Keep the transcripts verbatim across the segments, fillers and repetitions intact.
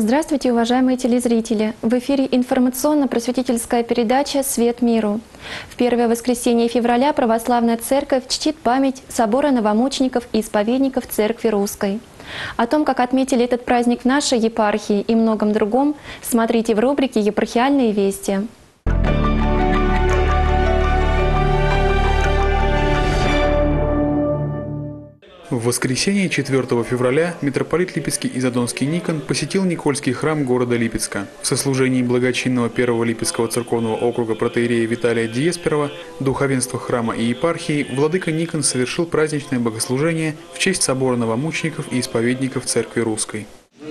Здравствуйте, уважаемые телезрители! В эфире информационно-просветительская передача «Свет миру». В первое воскресенье февраля Православная Церковь чтит память собора новомучеников и исповедников Церкви Русской. О том, как отметили этот праздник в нашей епархии и многом другом, смотрите в рубрике «Епархиальные вести». В воскресенье четвёртого февраля митрополит Липецкий и Задонский Никон посетил Никольский храм города Липецка. В сослужении благочинного первого Липецкого церковного округа протоиерея Виталия Диесперова, духовенства храма и епархии, владыка Никон совершил праздничное богослужение в честь собора новомучеников и исповедников Церкви Русской.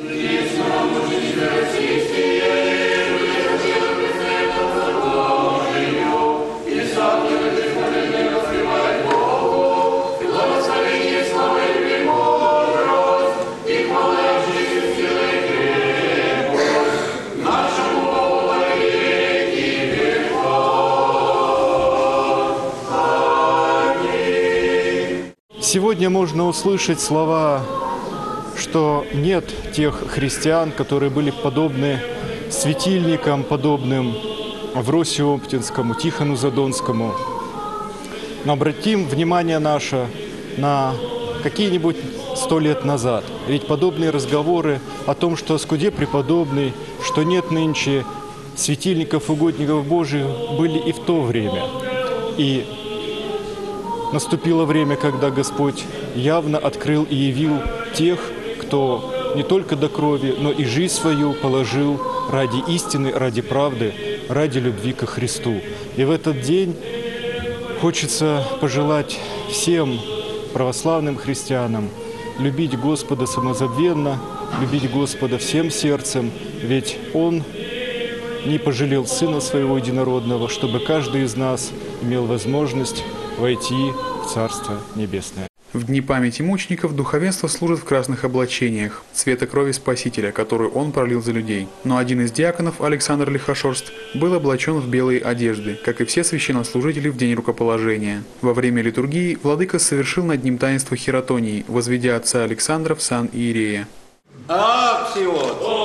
Сегодня можно услышать слова, что нет тех христиан, которые были подобны светильникам, подобным Авросию Оптинскому, Тихону Задонскому. Но обратим внимание наше на какие-нибудь сто лет назад. Ведь подобные разговоры о том, что скуде преподобный, что нет нынче светильников, угодников Божьих, были и в то время. И наступило время, когда Господь явно открыл и явил тех, кто не только до крови, но и жизнь свою положил ради истины, ради правды, ради любви ко Христу. И в этот день хочется пожелать всем православным христианам любить Господа самозабвенно, любить Господа всем сердцем, ведь Он не пожалел Сына Своего Единородного, чтобы каждый из нас имел возможность войти в Царство Небесное. В дни памяти мучеников духовенство служит в красных облачениях, цвета крови Спасителя, которую он пролил за людей. Но один из диаконов, Александр Лихошорст, был облачен в белые одежды, как и все священнослужители в день рукоположения. Во время литургии владыка совершил над ним таинство хиротонии, возведя отца Александра в сан иерея. Аксиот!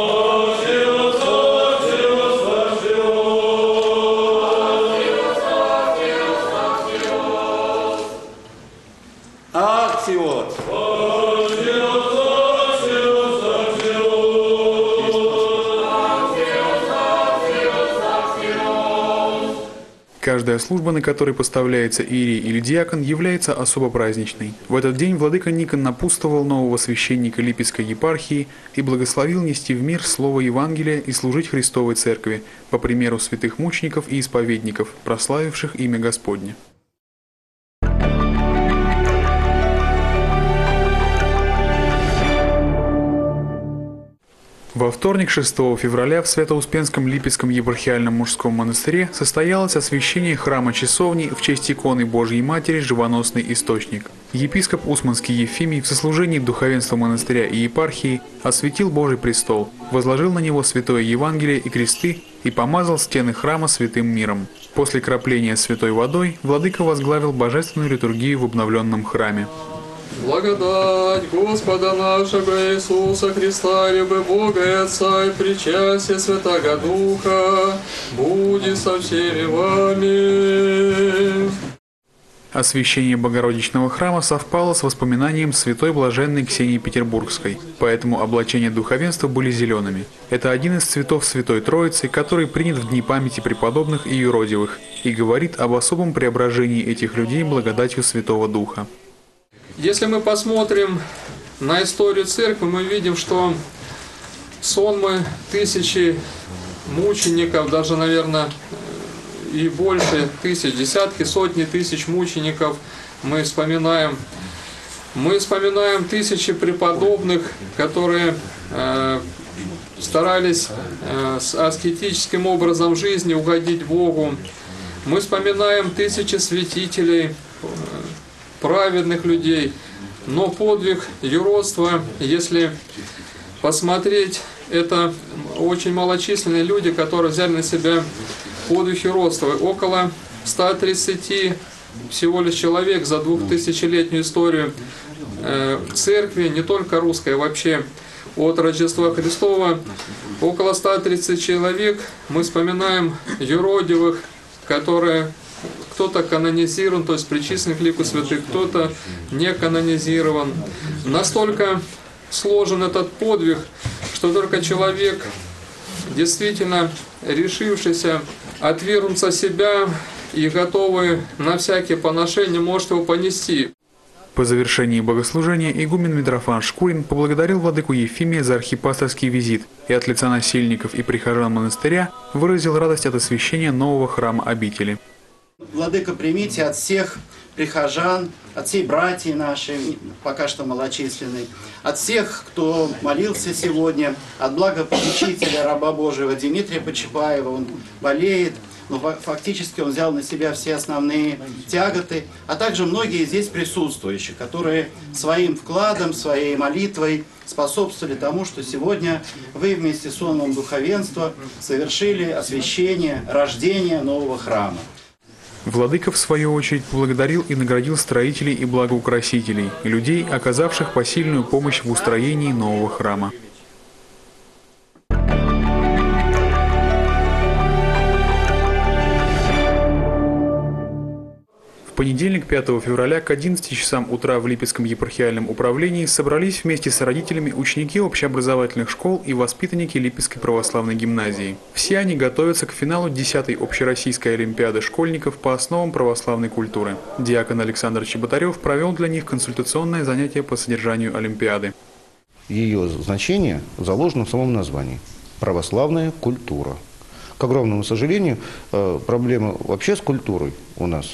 Аксиот! Каждая служба, на которой поставляется иерей или диакон, является особо праздничной. В этот день владыка Никон напутствовал нового священника Липецкой епархии и благословил нести в мир слово Евангелия и служить Христовой Церкви, по примеру святых мучеников и исповедников, прославивших имя Господне. Во вторник, шестого февраля, в Свято-Успенском Липецком епархиальном мужском монастыре состоялось освящение храма-часовни в честь иконы Божьей Матери «Живоносный источник». Епископ Усманский Ефимий в сослужении духовенства монастыря и епархии осветил Божий престол, возложил на него святое Евангелие и кресты и помазал стены храма святым миром. После кропления святой водой владыка возглавил божественную литургию в обновленном храме. Благодать Господа нашего Иисуса Христа, любовь Бога и Отца и причастие Святаго Духа, будет со всеми вами. Освящение Богородичного храма совпало с воспоминанием святой блаженной Ксении Петербургской, поэтому облачения духовенства были зелеными. Это один из цветов Святой Троицы, который принят в дни памяти преподобных и юродивых, и говорит об особом преображении этих людей благодатью Святого Духа. Если мы посмотрим на историю церкви, мы видим, что сонмы тысячи мучеников, даже, наверное, и больше тысяч, десятки, сотни тысяч мучеников мы вспоминаем. Мы вспоминаем тысячи преподобных, которые э, старались э, с аскетическим образом жизни угодить Богу. Мы вспоминаем тысячи святителей, праведных людей, но подвиг юродства, если посмотреть, это очень малочисленные люди, которые взяли на себя подвиг юродства. Около ста тридцати всего лишь человек за двухтысячелетнюю историю церкви, не только русской, а вообще от Рождества Христова, около ста тридцати человек. Мы вспоминаем юродивых, которые кто-то канонизирован, то есть причислен к лику святых, кто-то не канонизирован. Настолько сложен этот подвиг, что только человек, действительно решившийся отвергнуться себя и готовый на всякие поношения, может его понести. По завершении богослужения игумен Митрофан Шкурин поблагодарил владыку Ефимия за архипасторский визит и от лица насельников и прихожан монастыря выразил радость от освящения нового храма обители. Владыка, примите от всех прихожан, от всей братьи нашей, пока что малочисленной, от всех, кто молился сегодня, от благопопечителя раба Божьего Дмитрия Почапаева, он болеет, но фактически он взял на себя все основные тяготы, а также многие здесь присутствующие, которые своим вкладом, своей молитвой способствовали тому, что сегодня вы вместе с сонмом духовенства совершили освящение, рождение нового храма. Владыка, в свою очередь, поблагодарил и наградил строителей и благоукрасителей, и людей, оказавших посильную помощь в устроении нового храма. В понедельник, пятого февраля, к одиннадцати часам утра в Липецком епархиальном управлении собрались вместе с родителями ученики общеобразовательных школ и воспитанники Липецкой православной гимназии. Все они готовятся к финалу десятой общероссийской олимпиады школьников по основам православной культуры. Диакон Александр Чеботарев провел для них консультационное занятие по содержанию олимпиады. Ее значение заложено в самом названии – православная культура. К огромному сожалению, проблема вообще с культурой у нас,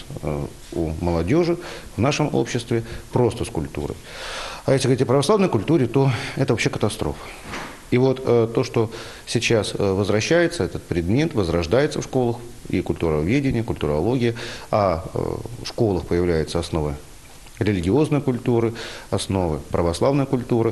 у молодежи, в нашем обществе, просто с культурой. А если говорить о православной культуре, то это вообще катастрофа. И вот то, что сейчас возвращается, этот предмет возрождается в школах, и культуроведение, культурология, а в школах появляются основы религиозной культуры, основы православной культуры.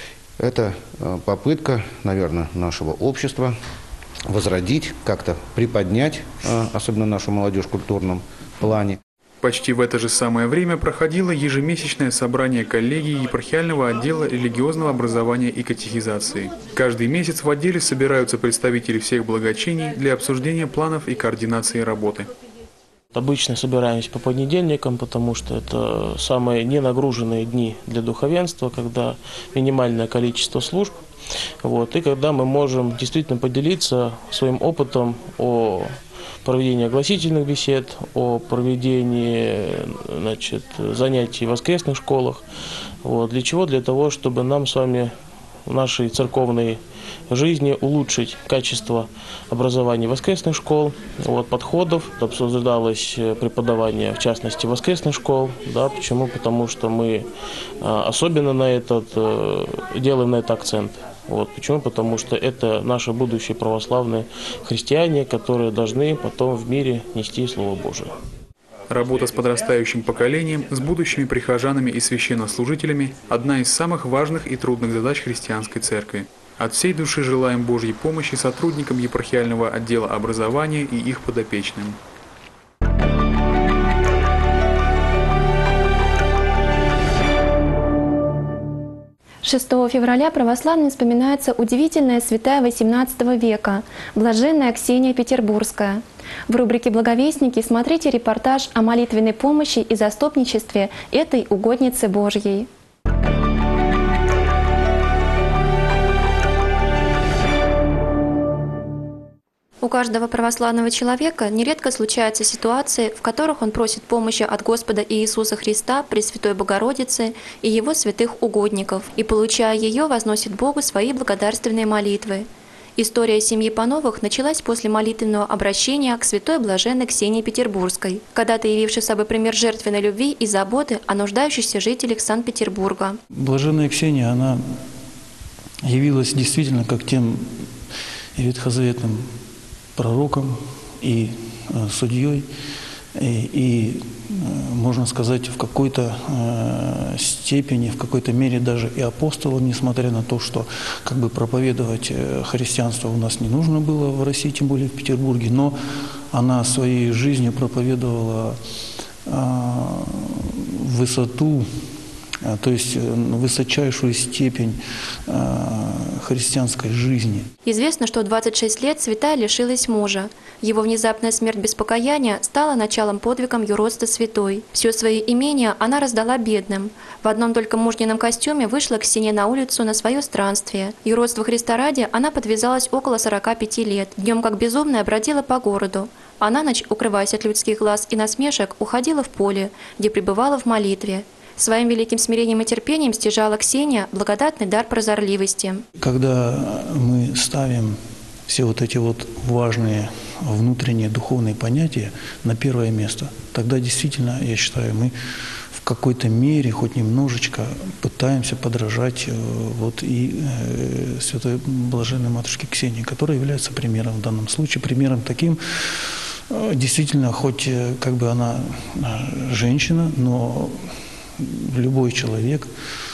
Это попытка, наверное, нашего общества возродить, как-то приподнять, особенно нашу молодежь в культурном плане. Почти в это же самое время проходило ежемесячное собрание коллегии епархиального отдела религиозного образования и катехизации. Каждый месяц в отделе собираются представители всех благочиний для обсуждения планов и координации работы. Обычно собираемся по понедельникам, потому что это самые ненагруженные дни для духовенства, когда минимальное количество служб. Вот, и когда мы можем действительно поделиться своим опытом о проведении огласительных бесед, о проведении, значит, занятий в воскресных школах. Вот, для чего? Для того, чтобы нам с вами в нашей церковной жизни улучшить качество образования воскресных школ, вот, подходов. Обсуждалось преподавание, в частности, воскресных школ. Да, почему? Потому что мы особенно на этот, делаем на это акцент. Вот, почему? Потому что это наши будущие православные христиане, которые должны потом в мире нести Слово Божие. Работа с подрастающим поколением, с будущими прихожанами и священнослужителями – одна из самых важных и трудных задач христианской церкви. От всей души желаем Божьей помощи сотрудникам епархиального отдела образования и их подопечным. шестого февраля православным вспоминается удивительная святая восемнадцатого века, блаженная Ксения Петербургская. В рубрике «Благовестники» смотрите репортаж о молитвенной помощи и заступничестве этой угодницы Божьей. У каждого православного человека нередко случаются ситуации, в которых он просит помощи от Господа Иисуса Христа, Пресвятой Богородицы и Его святых угодников, и, получая ее, возносит Богу свои благодарственные молитвы. История семьи Пановых началась после молитвенного обращения к святой блаженной Ксении Петербургской, когда-то явившей собой пример жертвенной любви и заботы о нуждающихся жителях Санкт-Петербурга. Блаженная Ксения, она явилась действительно как тем ветхозаветным пророком и э, судьей, и, и э, можно сказать, в какой-то э, степени, в какой-то мере даже и апостолом, несмотря на то, что как бы проповедовать э, христианство у нас не нужно было в России, тем более в Петербурге, но она своей жизнью проповедовала э, высоту, то есть высочайшую степень э, христианской жизни. Известно, что в двадцать шесть лет святая лишилась мужа. Его внезапная смерть без покаяния стала началом подвигом юродства святой. Все свои имения она раздала бедным. В одном только мужнином костюме вышла к Ксения на улицу на свое странствие. Юродство Христа ради она подвязалась около сорока пяти лет. Днем как безумная бродила по городу. А на ночь, укрываясь от людских глаз и насмешек, уходила в поле, где пребывала в молитве. Своим великим смирением и терпением стяжала Ксения благодатный дар прозорливости. Когда мы ставим все вот эти вот важные внутренние духовные понятия на первое место, тогда действительно, я считаю, мы в какой-то мере, хоть немножечко, пытаемся подражать вот и э, Святой Блаженной Матушке Ксении, которая является примером в данном случае, примером таким. Действительно, хоть как бы она женщина, но любой человек,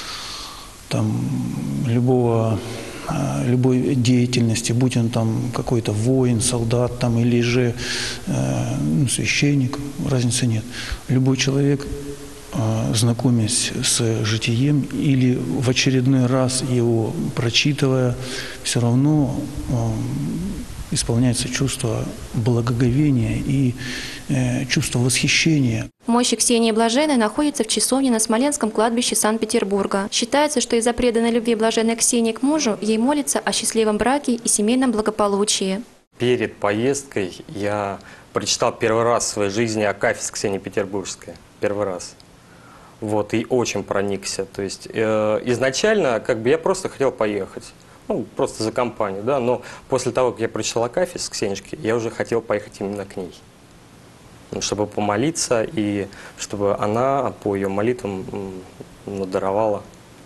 там, любого, любой деятельности, будь он там какой-то воин, солдат там, или же э, ну, священник, разницы нет. Любой человек, э, знакомясь с житием или в очередной раз его прочитывая, все равно э, исполняется чувство благоговения и э, чувство восхищения. Мощи Ксении Блаженной находится в часовне на Смоленском кладбище Санкт-Петербурга. Считается, что из-за преданной любви Блаженной Ксении к мужу ей молится о счастливом браке и семейном благополучии. Перед поездкой я прочитал первый раз в своей жизни Акафист Ксении Петербургской. Первый раз. Вот, и очень проникся. То есть э, изначально как бы я просто хотел поехать. Ну, просто за компанию, да, но после того, как я прочитал Акафист Ксенишки, я уже хотел поехать именно к ней, чтобы помолиться и чтобы она по ее молитвам ну, даровала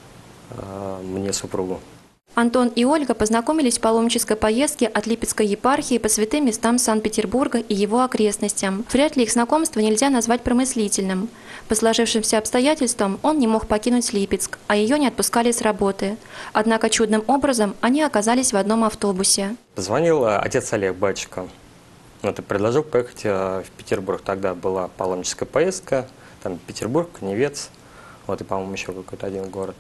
э, мне супругу. Антон и Ольга познакомились в паломнической поездке от Липецкой епархии по святым местам Санкт-Петербурга и его окрестностям. Вряд ли их знакомство нельзя назвать промыслительным. По сложившимся обстоятельствам он не мог покинуть Липецк, а ее не отпускали с работы. Однако чудным образом они оказались в одном автобусе. Позвонил отец Олег, батюшка. Вот, и предложил поехать в Петербург. Тогда была паломническая поездка, там Петербург, Невец, вот, и, по-моему, еще какой-то один город.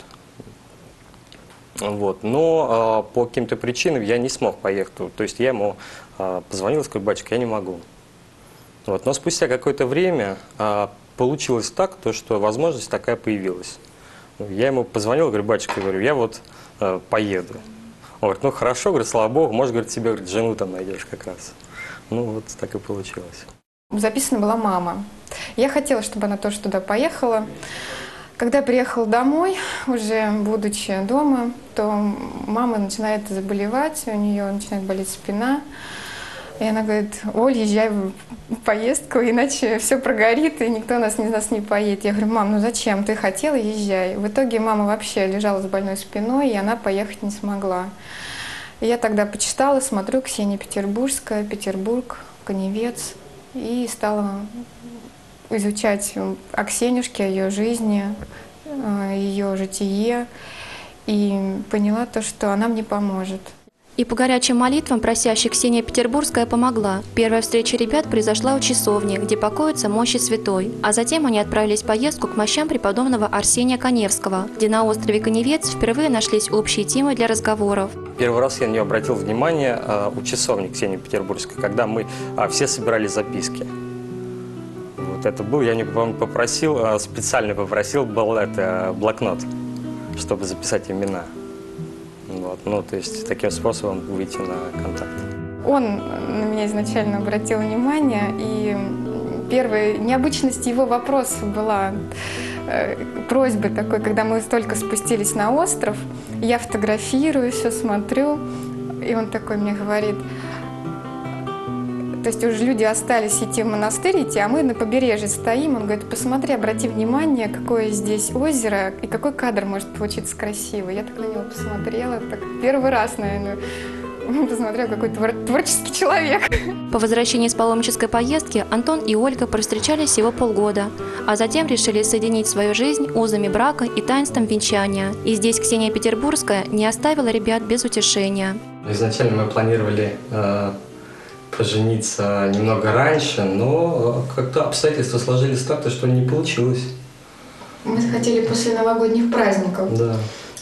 Вот. Но э, по каким-то причинам я не смог поехать. То есть я ему э, позвонил и сказал: батюшка, я не могу. Вот. Но спустя какое-то время э, получилось так, то, что возможность такая появилась. Я ему позвонил, говорю: батюшка, говорю, я вот э, поеду. Он говорит: ну хорошо, говорит, слава богу, может, говорит, тебе, говорит, жену там найдешь как раз. Ну вот так и получилось. Записана была мама. Я хотела, чтобы она тоже туда поехала. Когда я приехала домой, уже будучи дома, то мама начинает заболевать, у нее начинает болеть спина. И она говорит: Оль, езжай в поездку, иначе все прогорит, и никто нас, нас не поедет. Я говорю: мам, ну зачем? Ты хотела, езжай. В итоге мама вообще лежала с больной спиной, и она поехать не смогла. И я тогда почитала, смотрю, Ксения Петербургская, Петербург, Коневец, и стала изучать о Ксенюшке, о ее жизни, ее житие, и поняла то, что она мне поможет. И по горячим молитвам просящей Ксения Петербургская помогла. Первая встреча ребят произошла у часовни, где покоятся мощи святой. А затем они отправились в поездку к мощам преподобного Арсения Каневского, где на острове Коневец впервые нашлись общие темы для разговоров. Первый раз я на нее обратил внимание э, у часовни Ксении Петербургской, когда мы э, все собирали записки. Вот это был, я не попросил, э, специально попросил был это блокнот, чтобы записать имена. Вот, ну, то есть таким способом выйти на контакт. Он на меня изначально обратил внимание, и первая необычность его вопроса была э, просьбы такой, когда мы только спустились на остров, я фотографирую, все смотрю, и он такой мне говорит: то есть уже люди остались идти в монастырь идти, а мы на побережье стоим. Он говорит: посмотри, обрати внимание, какое здесь озеро и какой кадр может получиться красивый. Я так на него посмотрела, так первый раз, наверное, посмотрел, какой твор- творческий человек. По возвращении с паломнической поездки Антон и Ольга простречались всего полгода, а затем решили соединить свою жизнь узами брака и таинством венчания. И здесь Ксения Петербургская не оставила ребят без утешения. Изначально мы планировали э, пожениться немного раньше, но как-то обстоятельства сложились так, что не получилось. Мы хотели после новогодних праздников. Да.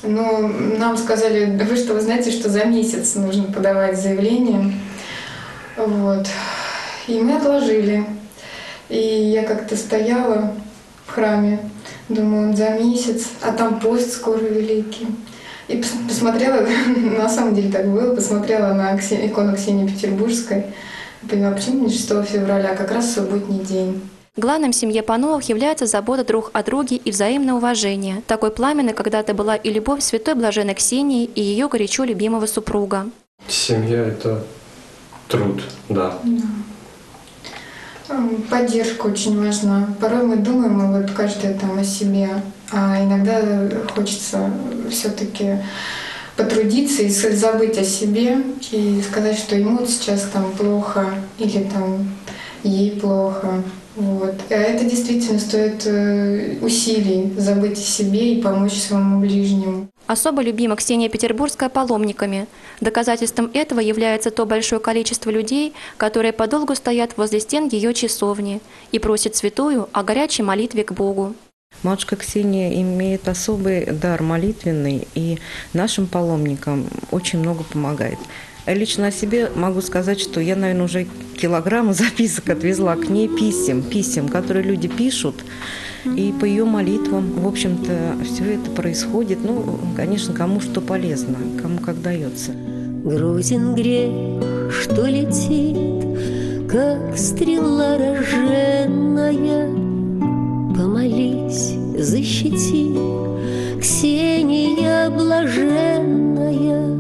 Но нам сказали, вы что, вы знаете, что за месяц нужно подавать заявление. Вот. И мы отложили. И я как-то стояла в храме, думаю, за месяц, а там пост скоро великий. И посмотрела, на самом деле так было, посмотрела на икону Ксении Петербургской, и поняла, почему не шестого февраля, как раз субботний день. Главным в семье Пановых является забота друг о друге и взаимное уважение. Такой пламенной когда-то была и любовь святой блаженной Ксении и ее горячо любимого супруга. Семья – это труд, да. да. Поддержка очень важна. Порой мы думаем, вот каждый там о себе, а иногда хочется все-таки потрудиться и забыть о себе и сказать, что ему сейчас там плохо или там ей плохо. Вот. А это действительно стоит усилий забыть о себе и помочь своему ближнему. Особо любима Ксения Петербургская паломниками. Доказательством этого является то большое количество людей, которые подолгу стоят возле стен ее часовни и просят святую о горячей молитве к Богу. Матушка Ксения имеет особый дар молитвенный и нашим паломникам очень много помогает. Лично о себе могу сказать, что я, наверное, уже килограммы записок отвезла к ней, писем, писем, которые люди пишут. И по ее молитвам, в общем-то, все это происходит. Ну, конечно, кому что полезно, кому как дается. Грозен грех, что летит, как стрела роженная. Помолись, защити, Ксения блаженная.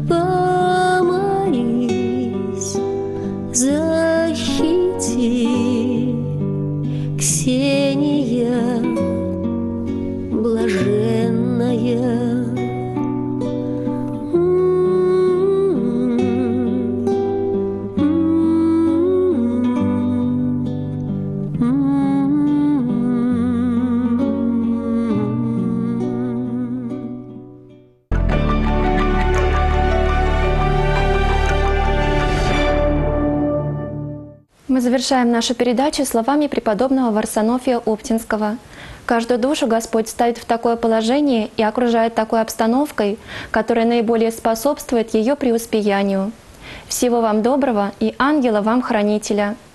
Помолись, защити, Ксения блаженная. Мы завершаем нашу передачу словами преподобного Варсонофия Оптинского. Каждую душу Господь ставит в такое положение и окружает такой обстановкой, которая наиболее способствует ее преуспеянию. Всего вам доброго и ангела вам хранителя.